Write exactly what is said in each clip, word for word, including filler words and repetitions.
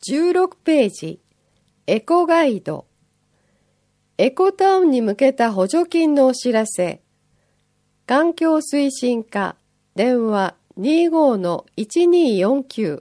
じゅうろくページ、エコガイド。エコタウンに向けた補助金のお知らせ。環境推進課、電話 にじゅうごのいちにーよんきゅう。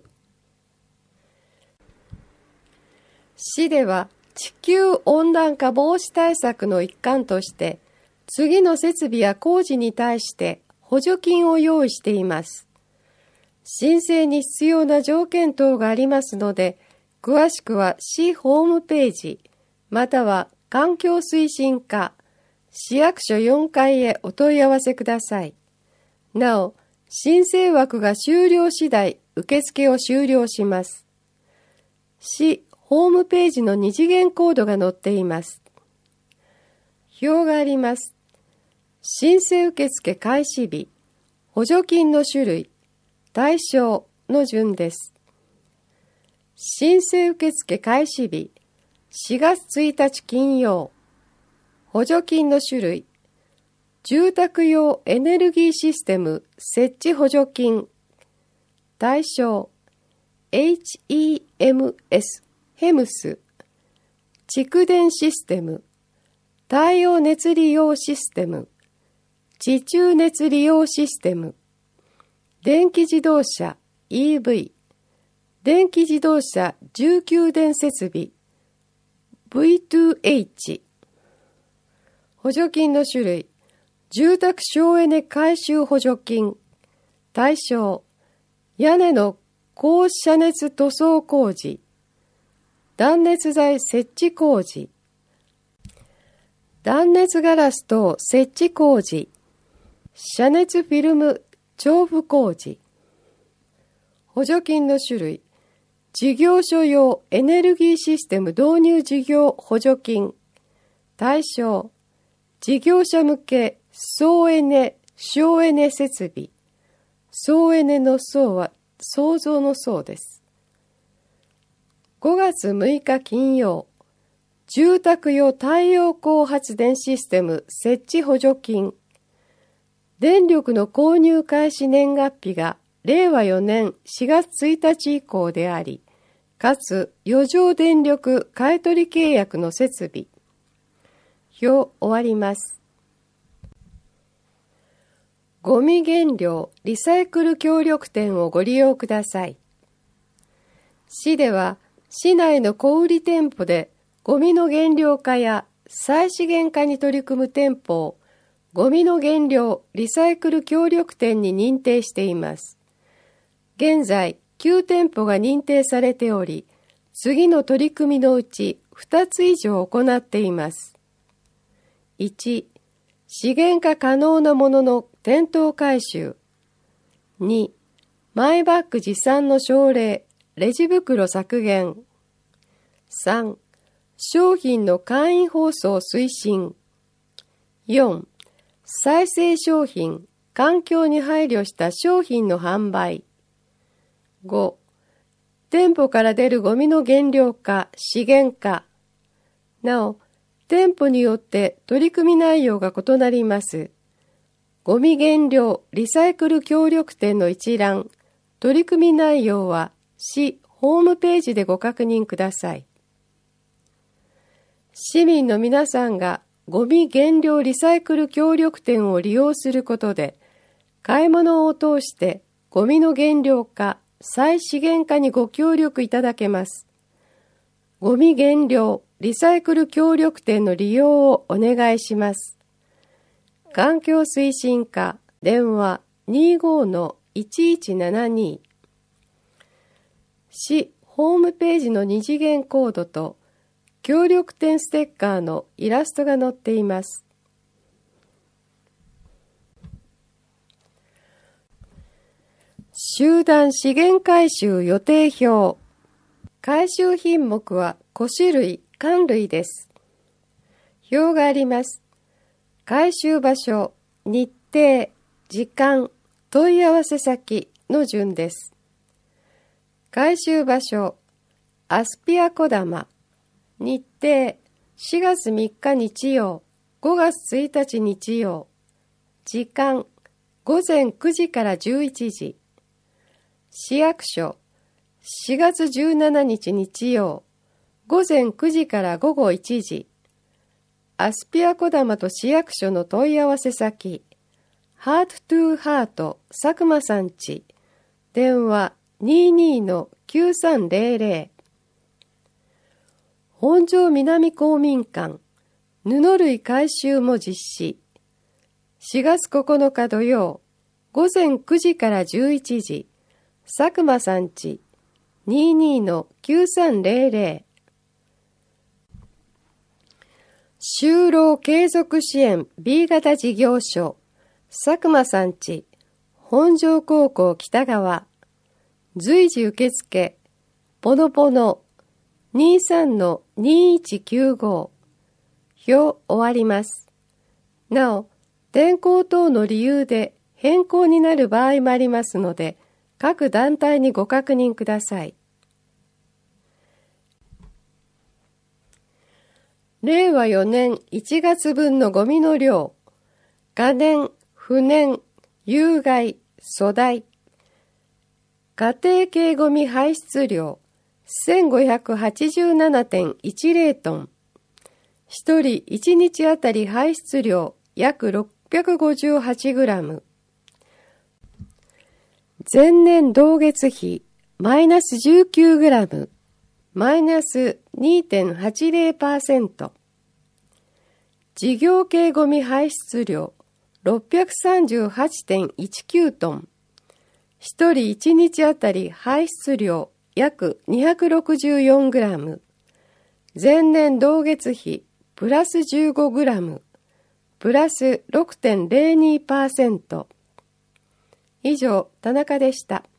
市では地球温暖化防止対策の一環として、次の設備や工事に対して補助金を用意しています。申請に必要な条件等がありますので、詳しくは市ホームページ、または環境推進課、市役所よんかいへお問い合わせください。なお、申請枠が終了次第、受付を終了します。市ホームページの二次元コードが載っています。表があります。申請受付開始日、補助金の種類、対象の順です。申請受付開始日、しがつついたち金曜。補助金の種類、住宅用エネルギーシステム設置補助金。対象、エイチイーエムエス、ヘムス。蓄電システム、太陽熱利用システム、地中熱利用システム。電気自動車 イーブイ、電気自動車重給電設備 ブイツーエイチ。補助金の種類、住宅省エネ改修補助金。対象、屋根の高遮熱塗装工事、断熱材設置工事、断熱ガラス等設置工事、遮熱フィルム調布工事。補助金の種類、事業所用エネルギーシステム導入事業補助金。対象、事業者向け総エネ省エネ設備。総エネの総は創造の総です。ごがつむいか金曜、住宅用太陽光発電システム設置補助金。電力の購入開始年月日がれいわよねんしがつついたち以降であり、かつ余剰電力買取契約の設備。表終わります。ゴミ減量リサイクル協力店をご利用ください。市では市内の小売店舗でゴミの減量化や再資源化に取り組む店舗をゴミの減量リサイクル協力店に認定しています。現在きゅう店舗が認定されており、次の取り組みのうちふたつ以上行っています。いち、資源化可能なものの店頭回収。に、マイバッグ持参の奨励、レジ袋削減。さん、商品の簡易包装推進。よん、再生商品、環境に配慮した商品の販売。ご、店舗から出るゴミの減量化、資源化。なお、店舗によって取り組み内容が異なります。ゴミ減量リサイクル協力店の一覧、取り組み内容は市ホームページでご確認ください。市民の皆さんがゴミ減量リサイクル協力店を利用することで、買い物を通してゴミの減量化、再資源化にご協力いただけます。ゴミ減量リサイクル協力店の利用をお願いします。環境推進課電話 にじゅうごのいちいちななに。市ホームページの二次元コードと協力店ステッカーのイラストが載っています。集団資源回収予定表。回収品目は個種類、缶類です。表があります。回収場所、日程、時間、問い合わせ先の順です。回収場所、アスピア小玉。日程、しがつみっか日曜、ごがつついたち日曜。時間、ごぜんくじからじゅういちじ。市役所、 しがつじゅうしちにち日曜、ごぜんくじからごごいちじ、アスピア小玉と市役所の問い合わせ先、ハートトゥーハート佐久間さんち、電話 にじゅうに の きゅうさんぜろぜろ。本庄南公民館、布類回収も実施。しがつここのか土曜、ごぜんくじからじゅういちじ、佐久間さんち、にじゅうに の きゅうさんぜろぜろ。就労継続支援 B 型事業所、佐久間さんち、本庄高校北側、随時受付、ポノポノ、にじゅうさんのにいちきゅうご。表終わります。なお、天候等の理由で変更になる場合もありますので、各団体にご確認ください。れいわよねんいちがつぶんのゴミの量、可燃、不燃、有害、粗大。家庭系ゴミ排出量、せんごひゃくはちじゅうななてんいちぜろトン。ひとりいちにちあたり排出量約ろっぴゃくごじゅうはちグラム。前年同月比マイナスじゅうきゅうグラム、マイナス にてんはちぜろパーセント。事業系ゴミ排出量ろっぴゃくさんじゅうはちてんいちきゅうトン。ひとりいちにちあたり排出量約にひゃくろくじゅうよんグラム。前年同月比プラスじゅうごグラム、プラス ろくてんぜろにパーセント。以上、田中でした。